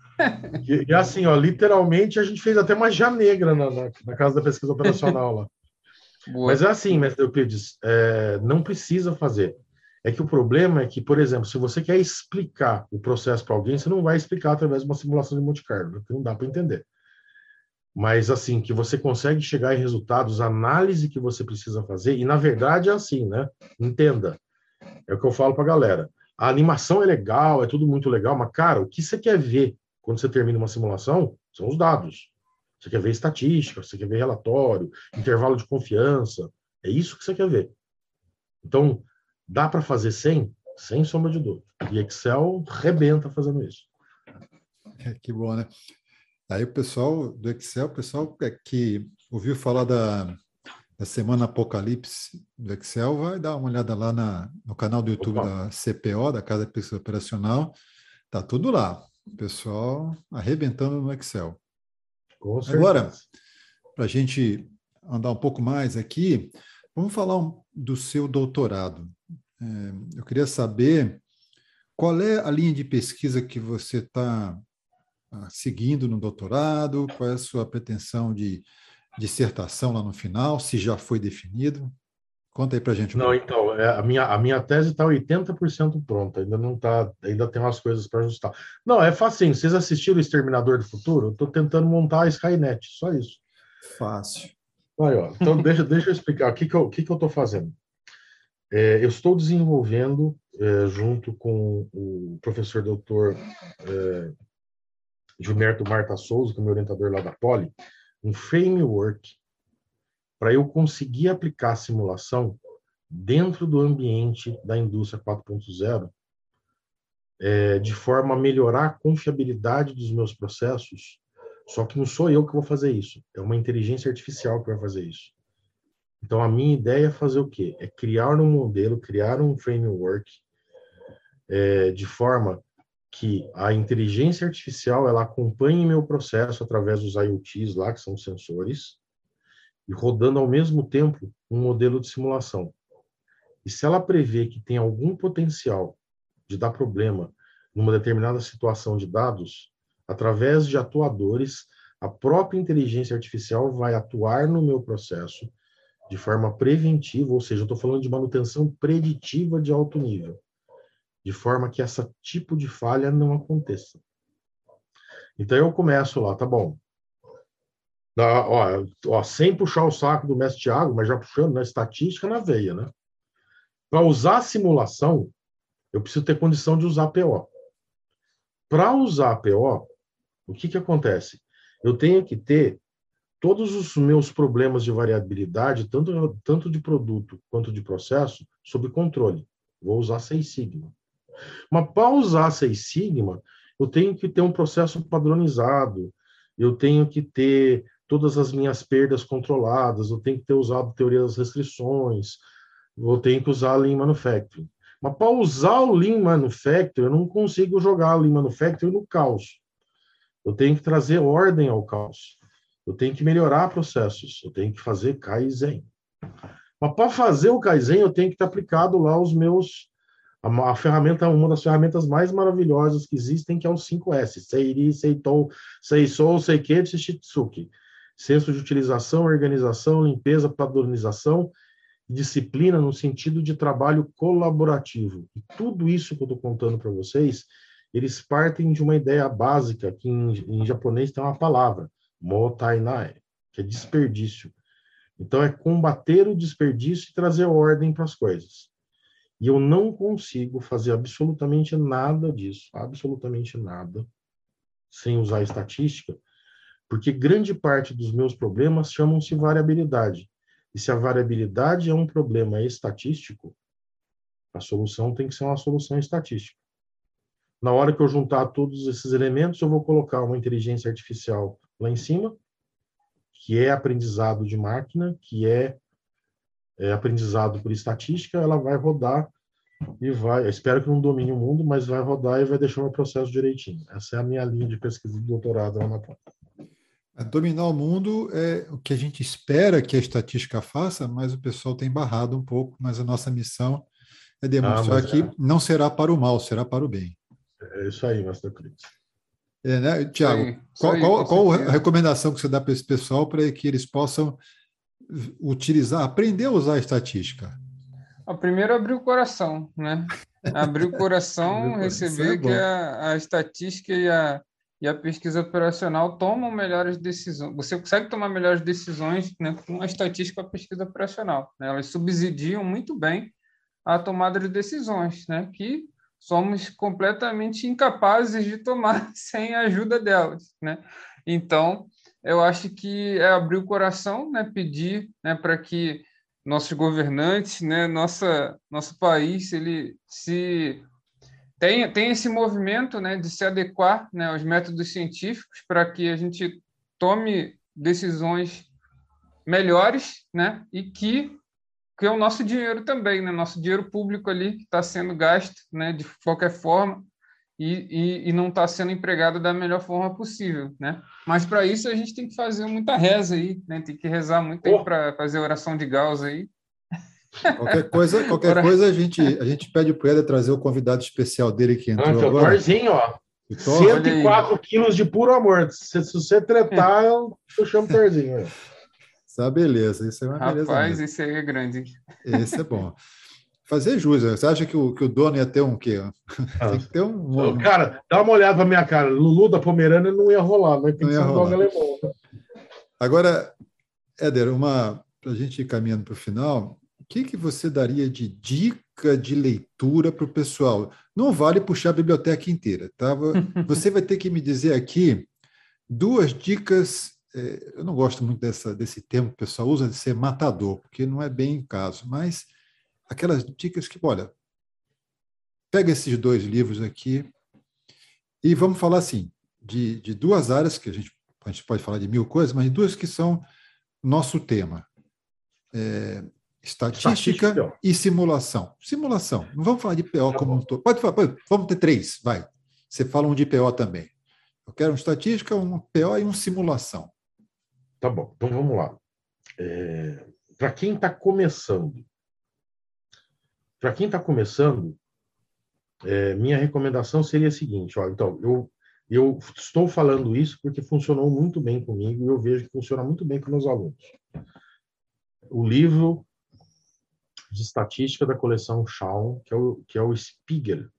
E assim, ó, literalmente a gente fez até magia negra na Casa da Pesquisa Operacional lá. Boa. Mas é assim, mestre Euclides, não precisa fazer. É que o problema é que, por exemplo, se você quer explicar o processo para alguém, você não vai explicar através de uma simulação de Monte Carlo, porque não dá para entender. Mas, assim, que você consegue chegar em resultados, análise que você precisa fazer, e, na verdade, é assim, né? Entenda. É o que eu falo para a galera. A animação é legal, é tudo muito legal, mas, cara, o que você quer ver quando você termina uma simulação são os dados. Você quer ver estatística, você quer ver relatório, intervalo de confiança. É isso que você quer ver. Então, dá para fazer sem sombra de dúvida. E Excel rebenta fazendo isso. Que bom, né? Aí o pessoal do Excel, o pessoal que ouviu falar da Semana Apocalipse do Excel, vai dar uma olhada lá no canal do YouTube da CPO, da Casa de Pesquisa Operacional. Tá tudo lá. O pessoal arrebentando no Excel. Com certeza. Agora, para a gente andar um pouco mais aqui, vamos falar do seu doutorado. Eu queria saber qual é a linha de pesquisa que você está seguindo no doutorado, qual é a sua pretensão de dissertação lá no final, se já foi definido. Conta aí para a gente. Não, então, a minha tese está 80% pronta, ainda não está, ainda tem umas coisas para ajustar. Não, é facinho. Vocês assistiram o Exterminador do Futuro? Eu estou tentando montar a Skynet, só isso. Fácil. Aí, ó. Então, deixa eu explicar o que eu estou fazendo. Eu estou desenvolvendo, junto com o professor doutor Gilberto Marta Souza, que é meu orientador lá da Poli, um framework para eu conseguir aplicar a simulação dentro do ambiente da indústria 4.0, de forma a melhorar a confiabilidade dos meus processos, só que não sou eu que vou fazer isso, é uma inteligência artificial que vai fazer isso. Então, a minha ideia é fazer o quê? É criar um modelo, criar um framework, de forma que a inteligência artificial ela acompanhe meu processo através dos IoTs lá, que são os sensores, e rodando ao mesmo tempo um modelo de simulação. E se ela prevê que tem algum potencial de dar problema numa determinada situação de dados, através de atuadores, A própria inteligência artificial vai atuar no meu processo de forma preventiva, ou seja, eu estou falando de manutenção preditiva de alto nível, de forma que esse tipo de falha não aconteça. Então eu começo lá, tá bom. Sem puxar o saco do mestre Thiago, mas já puxando na estatística na veia, né? Para usar a simulação, eu preciso ter condição de usar PO. Para usar PO, o que acontece? Eu tenho que ter todos os meus problemas de variabilidade, tanto de produto quanto de processo, sob controle. Vou usar Seis Sigma. Mas para usar Seis Sigma, eu tenho que ter um processo padronizado, eu tenho que ter todas as minhas perdas controladas, eu tenho que ter usado teoria das restrições, eu tenho que usar Lean Manufacturing. Mas para usar o Lean Manufacturing, eu não consigo jogar o Lean Manufacturing no caos. Eu tenho que trazer ordem ao caos. Eu tenho que melhorar processos. Eu tenho que fazer Kaizen. Mas para fazer o Kaizen, eu tenho que ter aplicado lá os meus... A ferramenta, uma das ferramentas mais maravilhosas que existem, que é o 5S. Seiri, Seitou, Seisou, Seiketsu e Shitsuki. Senso de utilização, organização, limpeza, padronização, disciplina no sentido de trabalho colaborativo. E tudo isso que eu estou contando para vocês, eles partem de uma ideia básica, que em japonês tem uma palavra, motainai, que é desperdício. Então, é combater o desperdício e trazer ordem para as coisas. E eu não consigo fazer absolutamente nada disso, absolutamente nada, sem usar estatística, porque grande parte dos meus problemas chamam-se variabilidade. E se a variabilidade é um problema estatístico, a solução tem que ser uma solução estatística. Na hora que eu juntar todos esses elementos, eu vou colocar uma inteligência artificial lá em cima, que é aprendizado de máquina, que é aprendizado por estatística, ela vai rodar e vai, eu espero que não domine o mundo, mas vai rodar e vai deixar o processo direitinho. Essa é a minha linha de pesquisa de doutorado lá na ponta. Dominar o mundo é o que a gente espera que a estatística faça, mas o pessoal tem barrado um pouco, mas a nossa missão é demonstrar que não será para o mal, será para o bem. É isso aí, Mestre Cris. Né, Tiago, qual a recomendação que você dá para esse pessoal para que eles possam aprender a usar a estatística? Primeiro, abrir o coração, né? Abrir o coração, receber que a estatística e a pesquisa operacional tomam melhores decisões. Você consegue tomar melhores decisões, né, com a estatística e a pesquisa operacional, né? Elas subsidiam muito bem a tomada de decisões, né, que somos completamente incapazes de tomar sem a ajuda delas, né? Então, eu acho que é abrir o coração, né, pedir, né, para que nossos governantes, né, nosso país, ele tem esse movimento, né, de se adequar, né, aos métodos científicos para que a gente tome decisões melhores, né, e que é o nosso dinheiro também, né, nosso dinheiro público ali que está sendo gasto, né, de qualquer forma e não está sendo empregado da melhor forma possível, né? Mas para isso a gente tem que fazer muita reza aí, né? Tem que rezar muito aí para fazer oração de Gauss aí. Qualquer coisa a gente pede para o Éder trazer o convidado especial dele que entrou agora. Torzinho, ó. 104 quilos de puro amor. Se você tretar, eu chamo Torzinho. Essa beleza, isso é uma beleza. Rapaz, esse aí é grande. Esse é bom. Fazer jus, você acha que o dono ia ter um quê? Tem que ter um... Cara, dá uma olhada pra minha cara. Lulu da Pomerânia não ia rolar, mas tem que ser um dog alemão. Agora, Éder, para a gente ir caminhando para o final, o que você daria de dica de leitura para o pessoal? Não vale puxar a biblioteca inteira, tá? Você vai ter que me dizer aqui 2 dicas. Eu não gosto muito desse termo que o pessoal usa de ser matador, porque não é bem o caso, mas aquelas dicas que, olha, pega esses 2 livros aqui e vamos falar assim, de 2 áreas, que a gente pode falar de 1000 coisas, mas 2 que são nosso tema. Estatística e simulação. Simulação, não vamos falar de PO como um todo. Pode falar, vamos ter 3, vai. Você fala um de PO também. Eu quero uma estatística, um PO e uma simulação. Tá bom, então vamos lá. Para quem está começando, minha recomendação seria a seguinte, ó, então, Eu estou falando isso porque funcionou muito bem comigo e eu vejo que funciona muito bem com meus alunos. O livro de estatística da coleção Shawn, que é o Spiegel.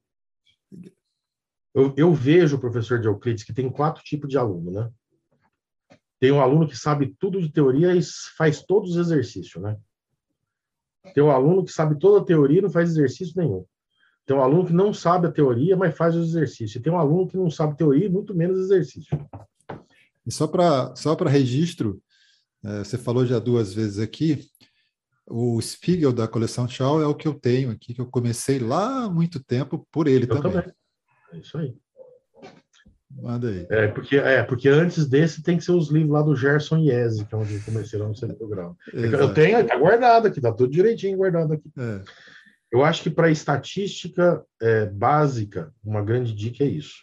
Eu vejo o professor de Euclides que tem 4 tipos de aluno, né? Tem um aluno que sabe tudo de teoria e faz todos os exercícios, né? Tem um aluno que sabe toda a teoria e não faz exercício nenhum. Tem um aluno que não sabe a teoria, mas faz os exercícios. E tem um aluno que não sabe teoria e muito menos exercício. E só para registro, você falou já 2 vezes aqui, o Spiegel da coleção Shaw é o que eu tenho aqui, que eu comecei lá há muito tempo por ele também. É isso aí. Manda aí. Porque antes desse tem que ser os livros lá do Gerson Iese, que é onde eu comecei lá no segundo grau. Eu tenho, tá guardado aqui, tá tudo direitinho guardado aqui. Eu acho que para estatística básica, uma grande dica é isso.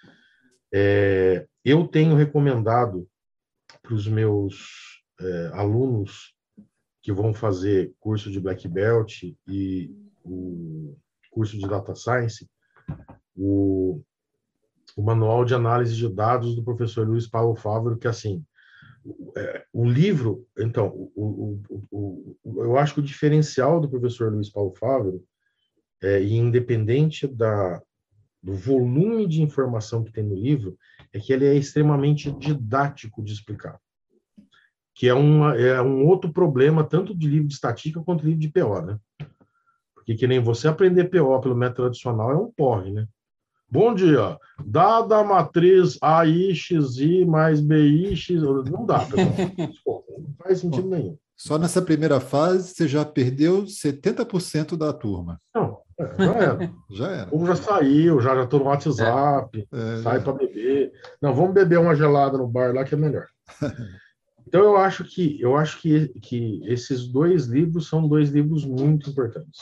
Eu tenho recomendado para os meus alunos que vão fazer curso de Black Belt e o curso de Data Science, o manual de análise de dados do professor Luiz Paulo Fávero, que assim, o livro, então, eu acho que o diferencial do professor Luiz Paulo Fávero, e independente do volume de informação que tem no livro, é que ele é extremamente didático de explicar. Que é um outro problema, tanto de livro de estatística quanto de livro de PO, né? Porque que nem você aprender PO pelo método tradicional é um porre, né? Bom dia, dada a matriz AIXI mais BIX, não dá, pessoal. Não faz sentido nenhum. Só nessa primeira fase você já perdeu 70% da turma. Não, já era. Já era. Ou já saiu, já estou no WhatsApp, sai para beber. Não, vamos beber uma gelada no bar lá que é melhor. Então eu acho que esses 2 livros são 2 livros muito importantes.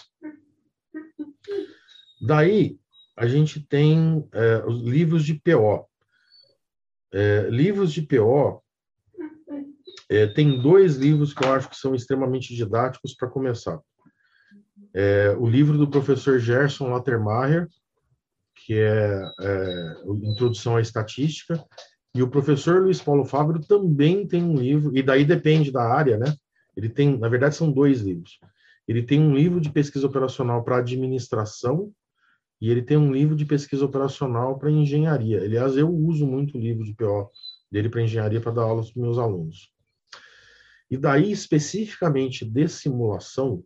Daí a gente tem os livros de PO. Livros de PO, tem 2 livros que eu acho que são extremamente didáticos para começar. O livro do professor Gerson Lattermacher, que é Introdução à Estatística, e o professor Luiz Paulo Fávero também tem um livro, e daí depende da área, né? Ele tem, na verdade, são 2 livros. Ele tem um livro de pesquisa operacional para administração e ele tem um livro de pesquisa operacional para engenharia. Aliás, eu uso muito o livro de PO dele para engenharia para dar aulas para meus alunos. E daí, especificamente de simulação,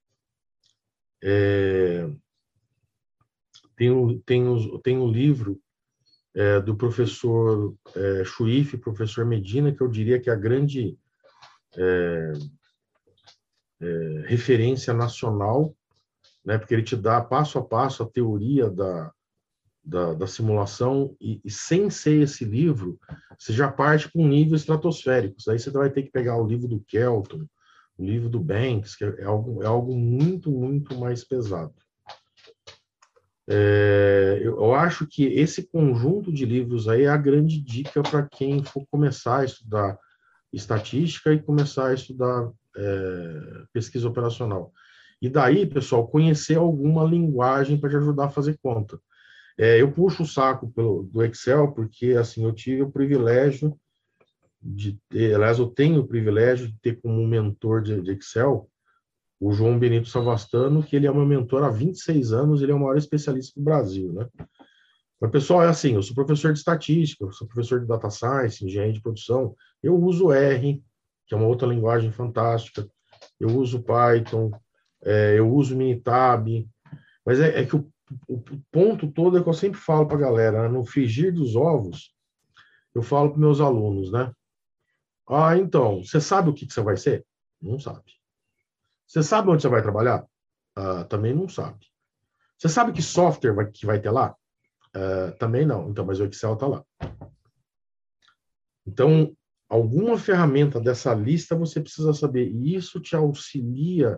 tem o livro do professor Chuif, professor Medina, que eu diria que é a grande referência nacional, né, porque ele te dá passo a passo a teoria da simulação, e sem ser esse livro, você já parte para um nível estratosférico. Aí você vai ter que pegar o livro do Kelton, o livro do Banks, que é algo muito, muito mais pesado. Eu acho que esse conjunto de livros aí é a grande dica para quem for começar a estudar estatística e começar a estudar pesquisa operacional. E daí, pessoal, conhecer alguma linguagem para te ajudar a fazer conta. Eu puxo o saco do Excel porque, assim, eu tive o privilégio aliás, eu tenho o privilégio de ter como mentor de Excel o João Benito Savastano, que ele é meu mentor há 26 anos, ele é o maior especialista do Brasil, né? Mas, pessoal, é assim, eu sou professor de estatística, eu sou professor de data science, engenharia de produção, eu uso R, que é uma outra linguagem fantástica, eu uso Python, eu uso Minitab, mas é que o ponto todo é que eu sempre falo para a galera, né? No frigir dos ovos, eu falo para meus alunos, né? Então, você sabe o que você vai ser? Não sabe. Você sabe onde você vai trabalhar? Também não sabe. Você sabe que software que vai ter lá? Também não. Então, mas o Excel está lá. Então, alguma ferramenta dessa lista você precisa saber. E isso te auxilia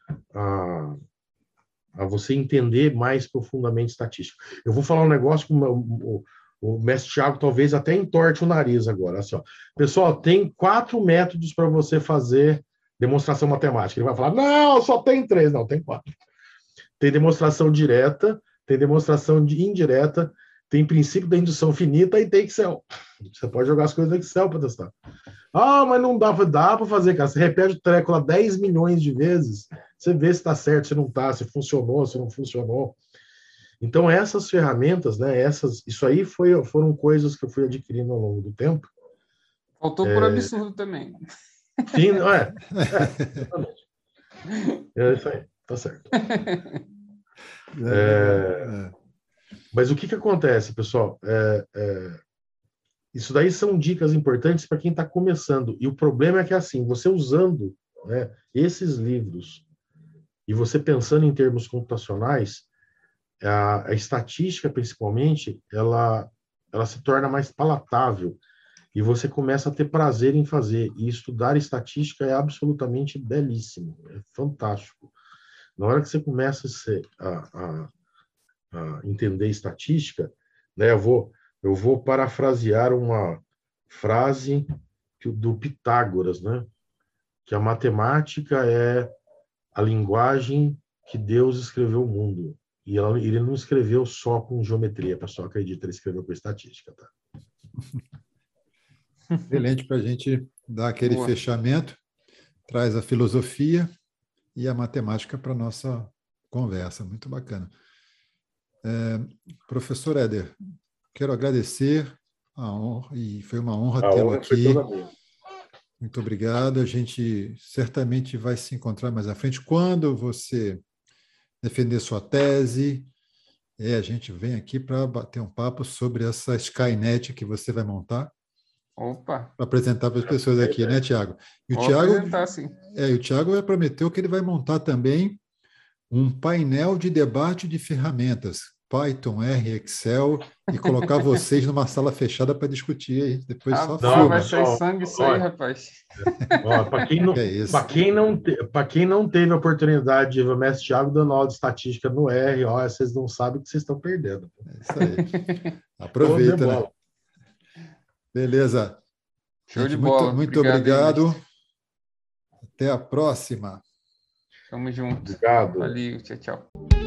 a você entender mais profundamente estatística. Eu vou falar um negócio que o mestre Thiago talvez até entorte o nariz agora. Assim, ó. Pessoal, tem 4 métodos para você fazer demonstração matemática. Ele vai falar, não, só tem 3. Não, tem 4. Tem demonstração direta, tem demonstração indireta, tem princípio da indução finita e tem Excel. Você pode jogar as coisas no Excel para testar. Mas não dá para fazer, cara. Você repete o treco lá 10 milhões de vezes, você vê se está certo, se não está, se funcionou, se não funcionou. Então, essas ferramentas, né, isso aí foram coisas que eu fui adquirindo ao longo do tempo. Faltou por absurdo também. Sim, exatamente. É isso aí, tá certo. Mas o que acontece, pessoal? Isso daí são dicas importantes para quem está começando. E o problema é que, assim, você usando, né, esses livros e você pensando em termos computacionais, a estatística, principalmente, ela se torna mais palatável e você começa a ter prazer em fazer. E estudar estatística é absolutamente belíssimo, é fantástico. Na hora que você começa a entender estatística, né, eu vou parafrasear uma frase do Pitágoras, né, que a matemática é a linguagem que Deus escreveu o mundo. E ele não escreveu só com geometria, pessoal acredita, ele escreveu com estatística. Tá? Excelente para a gente dar aquele fechamento, traz a filosofia e a matemática para a nossa conversa. Muito bacana. Professor Éder, quero agradecer a honra, e foi uma honra tê-lo aqui. Muito obrigado. A gente certamente vai se encontrar mais à frente. Quando você defender sua tese, a gente vem aqui para bater um papo sobre essa Skynet que você vai montar. Opa! Para apresentar para as pessoas aqui, né, Tiago? E o Tiago prometeu que ele vai montar também um painel de debate de ferramentas, Python, R, Excel, e colocar vocês numa sala fechada para discutir aí. Depois só filma. Vai sair sangue isso aí, rapaz. Para quem não teve a oportunidade de ver o mestre Tiago dando aula de estatística no R, vocês não sabem o que vocês estão perdendo. É isso aí. Aproveita, né? Beleza. Show de bola. Muito obrigado. Até a próxima. Tamo junto. Obrigado. Valeu, tchau.